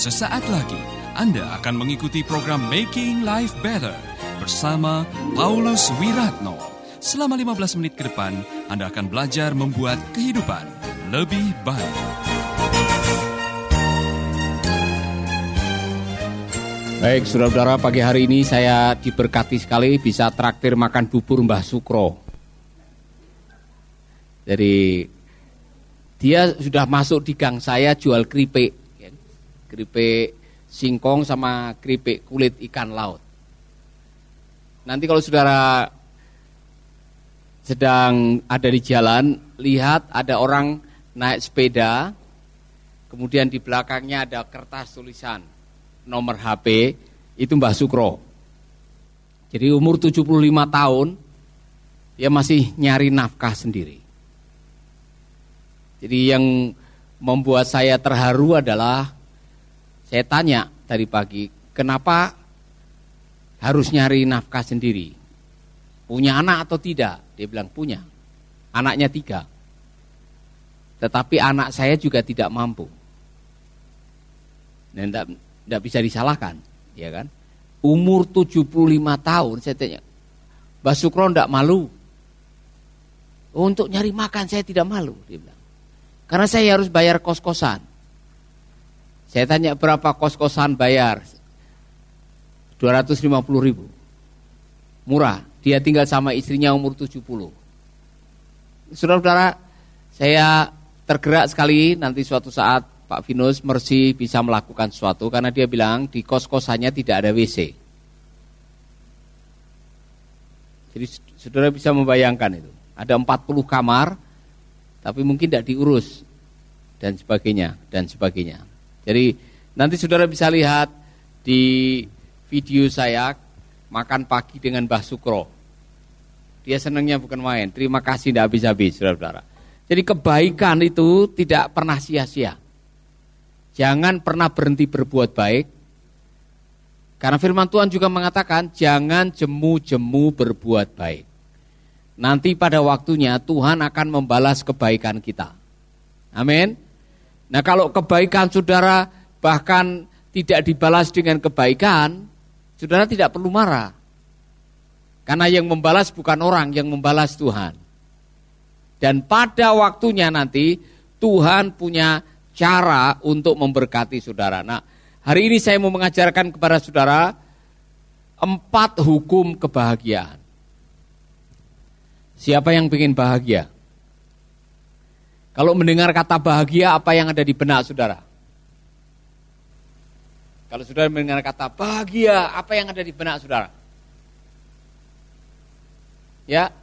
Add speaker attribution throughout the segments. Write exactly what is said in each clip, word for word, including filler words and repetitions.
Speaker 1: Sesaat lagi Anda akan mengikuti program Making Life Better bersama Paulus Wiratno. Selama lima belas menit ke depan, Anda akan belajar membuat kehidupan lebih baik.
Speaker 2: Baik, saudara-saudara, pagi hari ini saya diberkati sekali bisa traktir makan bubur Mbah Sukro. Jadi dia sudah masuk di gang saya jual keripik. Keripik singkong sama keripik kulit ikan laut. Nanti kalau saudara sedang ada di jalan, lihat ada orang naik sepeda, kemudian di belakangnya ada kertas tulisan nomor H P, itu Mbah Sukro. Jadi umur tujuh puluh lima tahun, dia masih nyari nafkah sendiri. Jadi yang membuat saya terharu adalah, saya tanya tadi pagi, kenapa harus nyari nafkah sendiri? Punya anak atau tidak? Dia bilang punya. Anaknya tiga. Tetapi anak saya juga tidak mampu. Dan tidak, tidak bisa disalahkan, ya kan? Umur tujuh puluh lima tahun, saya tanya, Mbah Sukro tidak malu? Untuk nyari makan saya tidak malu, dia bilang. Karena saya harus bayar kos-kosan. Saya tanya berapa kos-kosan bayar? dua ratus lima puluh ribu. Murah. Dia tinggal sama istrinya umur tujuh puluh. Saudara-saudara, saya tergerak sekali nanti suatu saat Pak Vinus Mercy bisa melakukan sesuatu. Karena dia bilang di kos-kosannya tidak ada W C. Jadi saudara bisa membayangkan itu. Ada empat puluh kamar, tapi mungkin tidak diurus. Dan sebagainya, dan sebagainya. Jadi nanti saudara bisa lihat di video saya makan pagi dengan Mbah Sukro. Dia senangnya bukan main. Terima kasih tidak habis-habis, saudara-saudara. Jadi kebaikan itu tidak pernah sia-sia. Jangan pernah berhenti berbuat baik. Karena firman Tuhan juga mengatakan jangan jemu-jemu berbuat baik. Nanti pada waktunya Tuhan akan membalas kebaikan kita. Amin. Nah, kalau kebaikan saudara bahkan tidak dibalas dengan kebaikan, saudara tidak perlu marah. Karena yang membalas bukan orang, yang membalas Tuhan. Dan pada waktunya nanti Tuhan punya cara untuk memberkati saudara. Nah, hari ini saya mau mengajarkan kepada saudara empat hukum kebahagiaan. Siapa yang ingin bahagia? Kalau mendengar kata bahagia, apa yang ada di benak saudara? Kalau saudara mendengar kata bahagia, apa yang ada di benak saudara? Ya,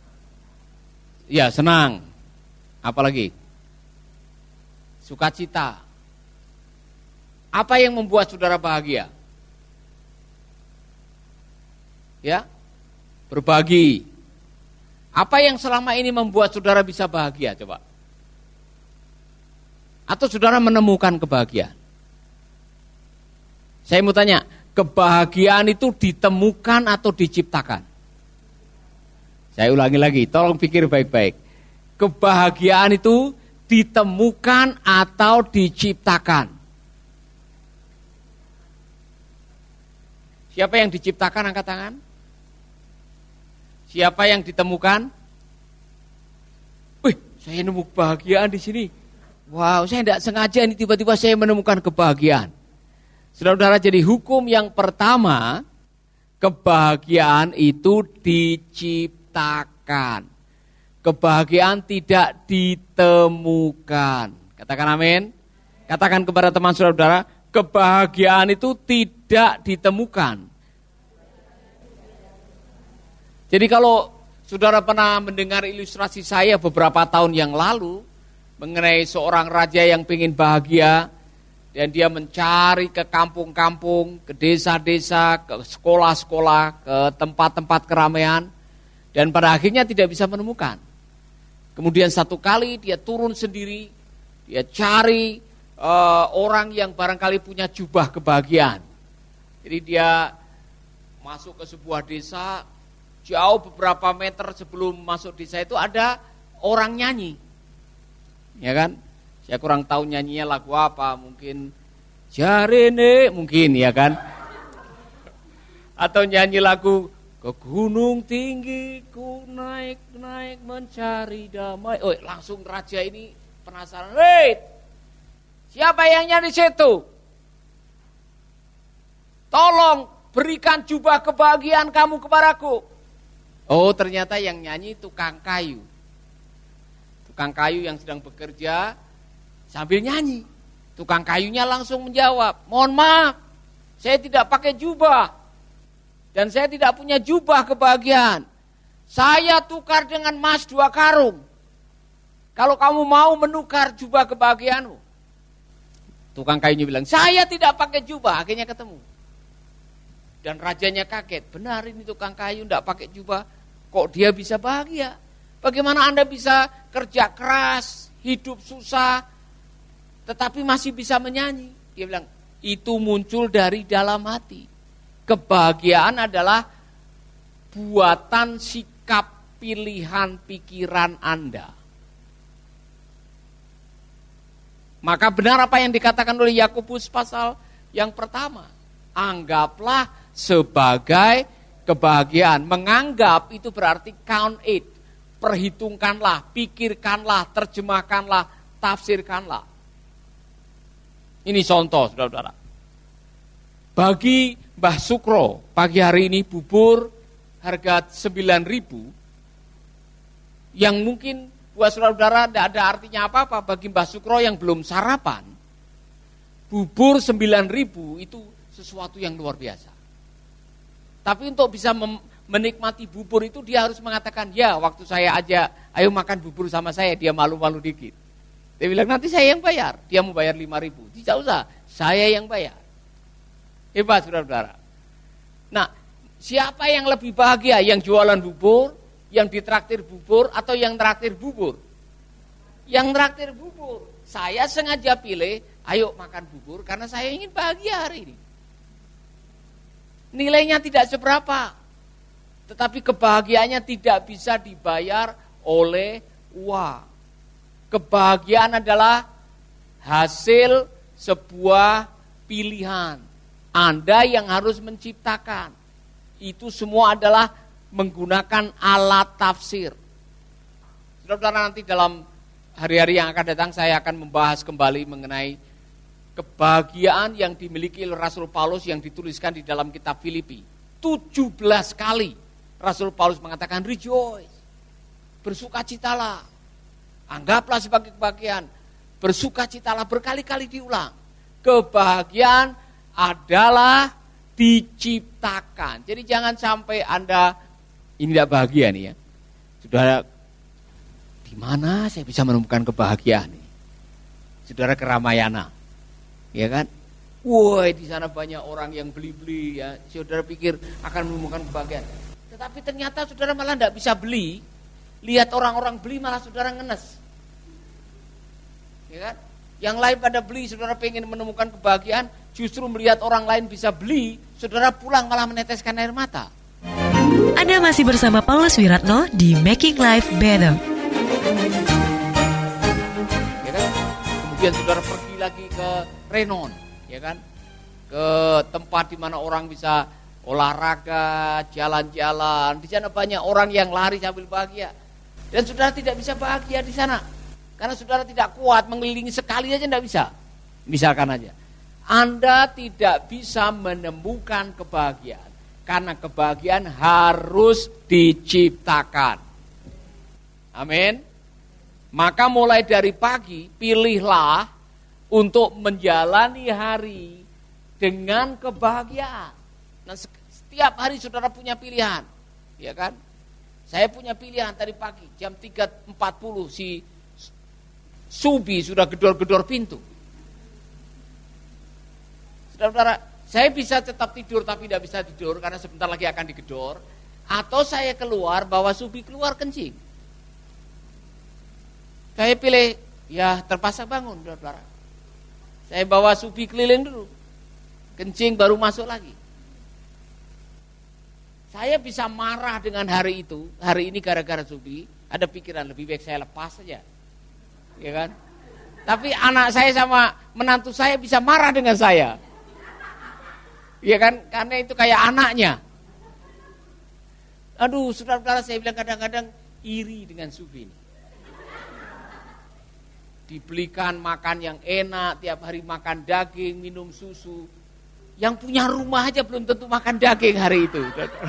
Speaker 2: ya senang. Apalagi? Sukacita. Apa yang membuat saudara bahagia? Ya, berbagi. Apa yang selama ini membuat saudara bisa bahagia? Coba. Atau saudara menemukan kebahagiaan? Saya mau tanya, kebahagiaan itu ditemukan atau diciptakan? Saya ulangi lagi, tolong pikir baik-baik. Kebahagiaan itu ditemukan atau diciptakan? Siapa yang diciptakan, angkat tangan? Siapa yang ditemukan? Wih, saya nemu kebahagiaan di sini. Wow, saya tidak sengaja ini tiba-tiba saya menemukan kebahagiaan. Saudara-saudara, jadi hukum yang pertama, kebahagiaan itu diciptakan. Kebahagiaan tidak ditemukan. Katakan amin. Katakan kepada teman saudara-saudara, kebahagiaan itu tidak ditemukan. Jadi kalau saudara pernah mendengar ilustrasi saya beberapa tahun yang lalu, mengenai seorang raja yang ingin bahagia, dan dia mencari ke kampung-kampung, ke desa-desa, ke sekolah-sekolah, ke tempat-tempat keramaian, dan pada akhirnya tidak bisa menemukan. Kemudian satu kali dia turun sendiri, dia cari uh, orang yang barangkali punya jubah kebahagiaan. Jadi dia masuk ke sebuah desa, jauh beberapa meter sebelum masuk desa itu ada orang nyanyi. Ya kan? Saya kurang tahu nyanyinya lagu apa, mungkin Jarene mungkin ya kan. Atau nyanyi lagu ke gunung tinggi ku naik-naik mencari damai. Oh, langsung raja ini penasaran. Wait, siapa yang nyanyi situ? Tolong berikan jubah kebahagiaan kamu kepadaku. Oh, ternyata yang nyanyi tukang kayu. Tukang kayu yang sedang bekerja sambil nyanyi. Tukang kayunya langsung menjawab, mohon maaf, saya tidak pakai jubah. Dan saya tidak punya jubah kebahagiaan. Saya tukar dengan emas dua karung. Kalau kamu mau menukar jubah kebahagiaanmu. Tukang kayunya bilang, saya tidak pakai jubah. Akhirnya ketemu. Dan rajanya kaget. Benar ini tukang kayu tidak pakai jubah. Kok dia bisa bahagia? Bagaimana Anda bisa kerja keras, hidup susah, tetapi masih bisa menyanyi? Dia bilang, itu muncul dari dalam hati. Kebahagiaan adalah buatan sikap pilihan pikiran Anda. Maka benar apa yang dikatakan oleh Yakobus pasal yang pertama. Anggaplah sebagai kebahagiaan. Menganggap itu berarti count it. Perhitungkanlah, pikirkanlah, terjemahkanlah, tafsirkanlah. Ini contoh, saudara-saudara. Bagi Mbah Sukro, pagi hari ini bubur harga sembilan ribu, yang mungkin buat saudara-saudara tidak ada artinya apa-apa. Bagi Mbah Sukro yang belum sarapan, bubur sembilan ribu itu sesuatu yang luar biasa. Tapi untuk bisa mem- menikmati bubur itu dia harus mengatakan, ya waktu saya aja, ayo makan bubur sama saya, dia malu-malu dikit. Dia bilang, nanti saya yang bayar. Dia mau bayar lima ribu, tidak usah, saya yang bayar. Hebat saudara-saudara. Nah, siapa yang lebih bahagia? Yang jualan bubur, yang ditraktir bubur, atau yang traktir bubur? Yang traktir bubur. Saya sengaja pilih, ayo makan bubur, karena saya ingin bahagia hari ini. Nilainya tidak seberapa, tetapi kebahagiaannya tidak bisa dibayar oleh uang. Kebahagiaan adalah hasil sebuah pilihan. Anda yang harus menciptakan. Itu semua adalah menggunakan alat tafsir. Saudara-saudara, nanti dalam hari-hari yang akan datang saya akan membahas kembali mengenai kebahagiaan yang dimiliki oleh Rasul Paulus yang dituliskan di dalam kitab Filipi. tujuh belas kali Rasul Paulus mengatakan rejoice, bersukacitalah, anggaplah sebagai kebahagiaan, bersukacitalah, berkali-kali diulang. Kebahagiaan adalah diciptakan. Jadi jangan sampai Anda ini tidak bahagia nih ya. Saudara, di mana saya bisa menemukan kebahagiaan nih? Saudara ke Ramayana, ya kan? Woi, di sana banyak orang yang beli-beli ya. Saudara pikir akan menemukan kebahagiaan. Tetapi ternyata saudara malah tidak bisa beli. Lihat orang-orang beli malah saudara ngenes. Ya kan? Yang lain pada beli, saudara pengen menemukan kebahagiaan, justru melihat orang lain bisa beli, saudara pulang malah meneteskan air mata.
Speaker 3: Anda masih bersama Paulus Wiratno di Making Life Better.
Speaker 2: Ya kan? Kemudian saudara pergi lagi ke Renon, ya kan? Ke tempat di mana orang bisa olahraga, jalan-jalan. Di sana banyak orang yang lari sambil bahagia. Dan saudara tidak bisa bahagia di sana. Karena saudara tidak kuat, mengelilingi sekali aja tidak bisa. Misalkan aja, Anda tidak bisa menemukan kebahagiaan. Karena kebahagiaan harus diciptakan. Amin. Maka mulai dari pagi, pilihlah untuk menjalani hari dengan kebahagiaan. Nah, setiap hari saudara punya pilihan. Ya kan? Saya punya pilihan tadi pagi, jam tiga empat puluh si Subi sudah gedor-gedor pintu. Saudara-saudara, saya bisa tetap tidur tapi tidak bisa tidur karena sebentar lagi akan digedor. Atau saya keluar, bawa Subi keluar kencing. Saya pilih, ya terpaksa bangun, saudara-saudara. Saya bawa Subi keliling dulu. Kencing baru masuk lagi. Saya bisa marah dengan hari itu, hari ini gara-gara Subi. Ada pikiran lebih baik saya lepas saja. Ya kan? Tapi anak saya sama menantu saya bisa marah dengan saya. Iya kan? Karena itu kayak anaknya. Aduh, saudara-saudara, saya bilang kadang-kadang iri dengan Sufi ini. Dibelikan makan yang enak, tiap hari makan daging, minum susu. Yang punya rumah aja belum tentu makan daging hari itu.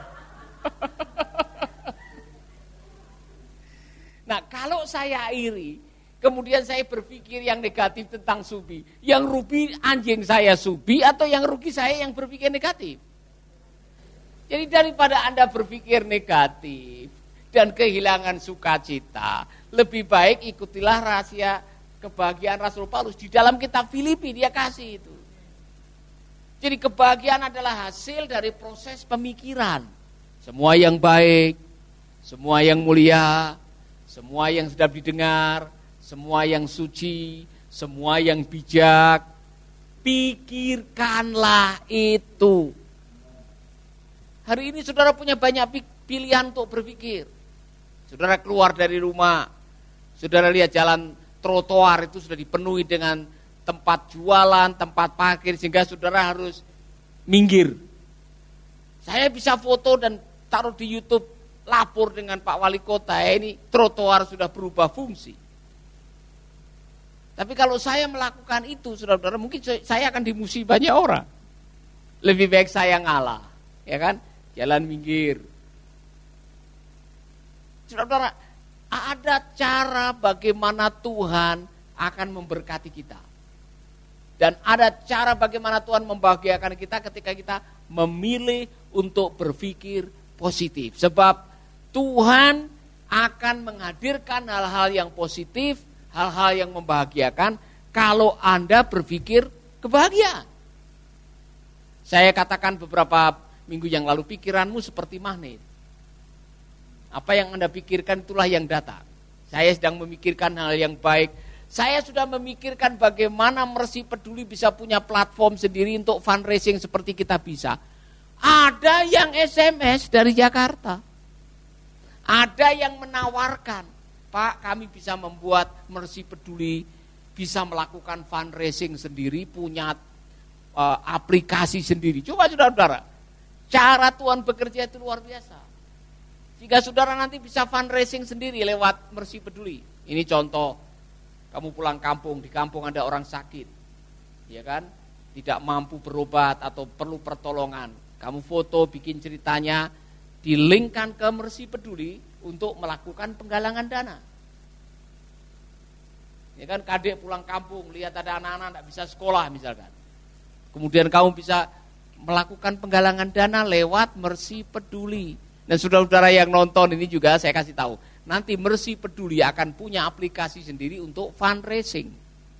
Speaker 2: Nah, kalau saya iri, kemudian saya berpikir yang negatif tentang Sufi, yang rugi anjing saya Sufi atau yang rugi saya yang berpikir negatif? Jadi daripada Anda berpikir negatif dan kehilangan sukacita, lebih baik ikutilah rahasia kebahagiaan Rasul Paulus. Di dalam kitab Filipi dia kasih itu. Jadi kebahagiaan adalah hasil dari proses pemikiran. Semua yang baik, semua yang mulia, semua yang sedap didengar, semua yang suci, semua yang bijak, pikirkanlah itu. Hari ini saudara punya banyak pilihan untuk berpikir. Saudara keluar dari rumah, saudara lihat jalan trotoar itu sudah dipenuhi dengan tempat jualan, tempat parkir, sehingga saudara harus minggir. Saya bisa foto dan taruh di YouTube, lapor dengan Pak Wali Kota, ya ini trotoar sudah berubah fungsi. Tapi kalau saya melakukan itu, saudara-saudara, mungkin saya akan dimusuhi banyak orang. Lebih baik saya ngalah, ya kan? Jalan minggir. Saudara-saudara, ada cara bagaimana Tuhan akan memberkati kita. Dan ada cara bagaimana Tuhan membahagiakan kita ketika kita memilih untuk berpikir positif. Sebab Tuhan akan menghadirkan hal-hal yang positif, hal-hal yang membahagiakan kalau Anda berpikir kebahagiaan. Saya katakan beberapa minggu yang lalu, pikiranmu seperti magnet. Apa yang Anda pikirkan itulah yang datang. Saya sedang memikirkan hal yang baik. Saya sudah memikirkan bagaimana Mercy Peduli bisa punya platform sendiri untuk fundraising seperti kita bisa. Ada yang S M S dari Jakarta. Ada yang menawarkan, Pak, kami bisa membuat Mercy Peduli, bisa melakukan fundraising sendiri, punya uh, aplikasi sendiri. Coba saudara-saudara, cara Tuhan bekerja itu luar biasa. Jika saudara nanti bisa fundraising sendiri lewat Mercy Peduli. Ini contoh. Kamu pulang kampung, di kampung ada orang sakit, ya kan? Tidak mampu berobat atau perlu pertolongan. Kamu foto, bikin ceritanya, di-linkkan ke Mercy Peduli untuk melakukan penggalangan dana. Ya kan, kadek pulang kampung, lihat ada anak-anak tidak bisa sekolah misalkan. Kemudian kamu bisa melakukan penggalangan dana lewat Mercy Peduli. Dan saudara-saudara yang nonton ini juga saya kasih tahu. Nanti Mercy Peduli akan punya aplikasi sendiri untuk fundraising.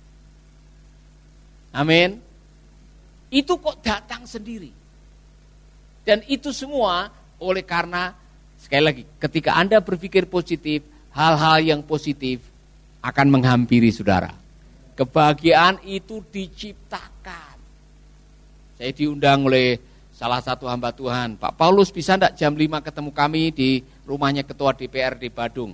Speaker 2: Amin. Itu kok datang sendiri. Dan itu semua oleh karena, sekali lagi, ketika Anda berpikir positif, hal-hal yang positif akan menghampiri saudara. Kebahagiaan itu diciptakan. Saya diundang oleh salah satu hamba Tuhan, Pak Paulus, bisa enggak jam lima ketemu kami di rumahnya ketua D P R D Badung?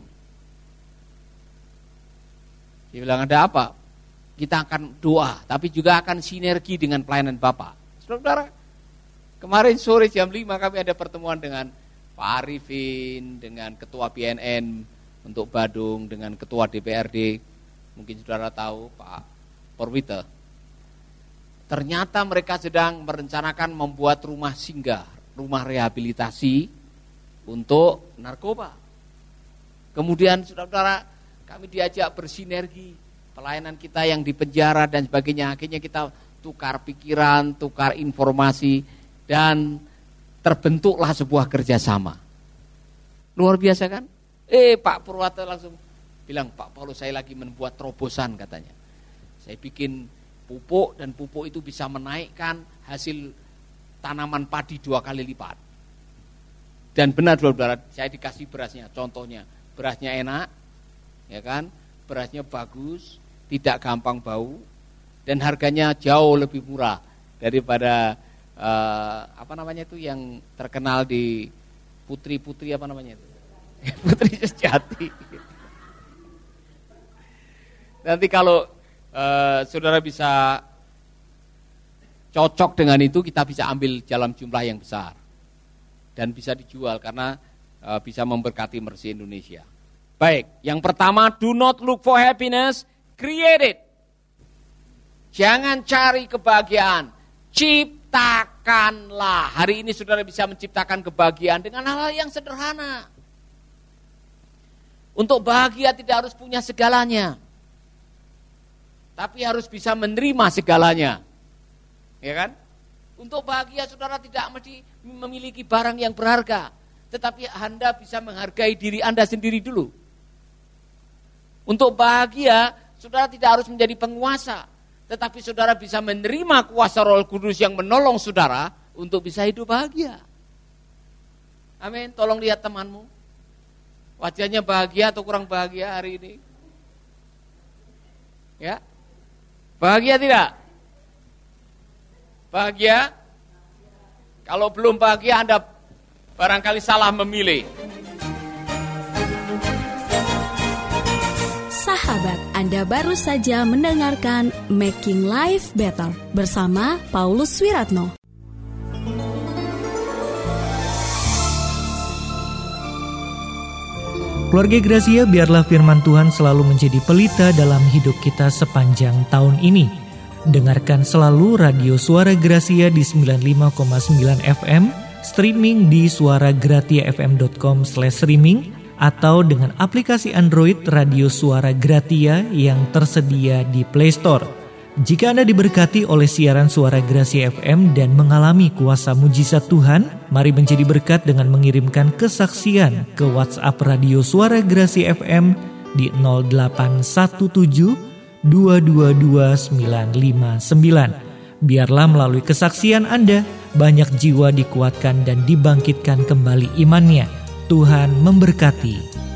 Speaker 2: Dia bilang, ada apa? Kita akan doa, tapi juga akan sinergi dengan pelayanan Bapak. Saudara-saudara, kemarin sore jam lima kami ada pertemuan dengan Pak Arifin, dengan ketua B N N untuk Badung, dengan ketua D P R D, mungkin saudara tahu, Pak Porwita. Ternyata mereka sedang merencanakan membuat rumah singgah, rumah rehabilitasi untuk narkoba. Kemudian saudara-saudara, kami diajak bersinergi, pelayanan kita yang di penjara dan sebagainya. Akhirnya kita tukar pikiran, tukar informasi, dan terbentuklah sebuah kerjasama. Luar biasa kan? Eh Pak Purwata langsung bilang, Pak Paulus, saya lagi membuat terobosan katanya. Saya bikin pupuk dan pupuk itu bisa menaikkan hasil tanaman padi dua kali lipat. Dan benar saudara, saya dikasih berasnya, contohnya berasnya enak, ya kan, berasnya bagus, tidak gampang bau, dan harganya jauh lebih murah daripada uh, apa namanya itu yang terkenal di putri-putri apa namanya itu, Putri Sejati. Nanti kalau uh, saudara bisa cocok dengan itu, kita bisa ambil dalam jumlah yang besar dan bisa dijual karena uh, bisa memberkati Mercy Indonesia. Baik, yang pertama, do not look for happiness, create it. Jangan cari kebahagiaan, ciptakanlah. Hari ini saudara bisa menciptakan kebahagiaan dengan hal-hal yang sederhana. Untuk bahagia tidak harus punya segalanya, tapi harus bisa menerima segalanya. Ya kan? Untuk bahagia saudara tidak mesti memiliki barang yang berharga, tetapi Anda bisa menghargai diri Anda sendiri dulu. Untuk bahagia saudara tidak harus menjadi penguasa, tetapi saudara bisa menerima kuasa Roh Kudus yang menolong saudara untuk bisa hidup bahagia. Amin. Tolong lihat temanmu, wajahnya bahagia atau kurang bahagia hari ini? Ya, bahagia tidak? Bahagia? Kalau belum bahagia, Anda barangkali salah memilih.
Speaker 4: Sahabat, Anda baru saja mendengarkan Making Life Better bersama Paulus Wiratno.
Speaker 5: Keluarga Gracia, biarlah firman Tuhan selalu menjadi pelita dalam hidup kita sepanjang tahun ini. Dengarkan selalu Radio Suara Gracia di sembilan puluh lima koma sembilan F M, streaming di suaragratiafm dot com slash streaming, atau dengan aplikasi Android Radio Suara Gratia yang tersedia di Play Store. Jika Anda diberkati oleh siaran Suara Gracia F M dan mengalami kuasa mujizat Tuhan, mari menjadi berkat dengan mengirimkan kesaksian ke WhatsApp Radio Suara Gracia F M di nol delapan satu tujuh dua dua dua sembilan lima sembilan. Biarlah melalui kesaksian Anda, banyak jiwa dikuatkan dan dibangkitkan kembali imannya. Tuhan memberkati.